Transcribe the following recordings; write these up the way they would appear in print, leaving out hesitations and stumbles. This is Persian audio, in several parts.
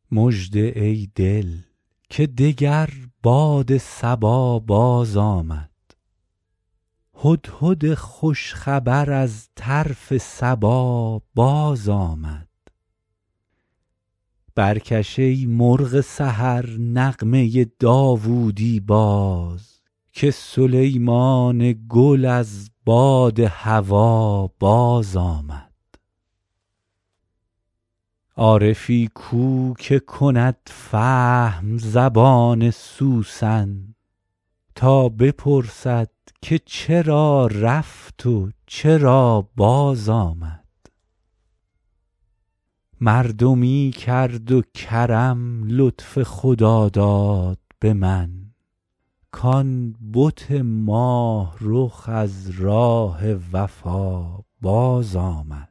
مژده ای دل که دگر باد صبا باز آمد. هدهد خوش خبر از طرف سبا باز آمد. برکش ای مرغ سحر نغمه داوودی باز، که سلیمان گل از باد هوا باز آمد. عارفی کو که کند فهم زبان سوسن، تا بپرسد که چرا رفت و چرا باز آمد. مردمی کرد و کرم لطف خدا داد به من، کان بت ماه رخ از راه وفا باز آمد.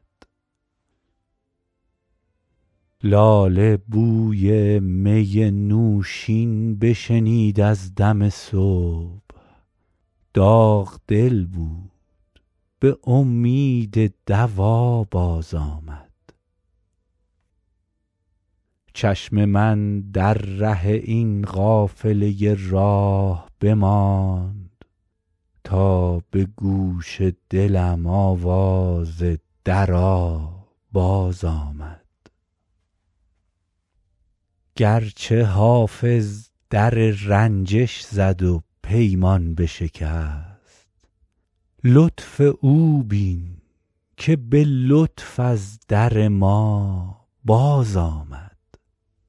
لاله بوی می نوشین بشنید از دم صبح، داغ دل بود به امید دوا باز آمد. چشم من در ره این قافله راه بماند، تا به گوش دلم آواز درا باز آمد. گرچه حافظ در رنجش زد و پیمان بشکست، لطف او بین که به لطف از در ما باز آمد.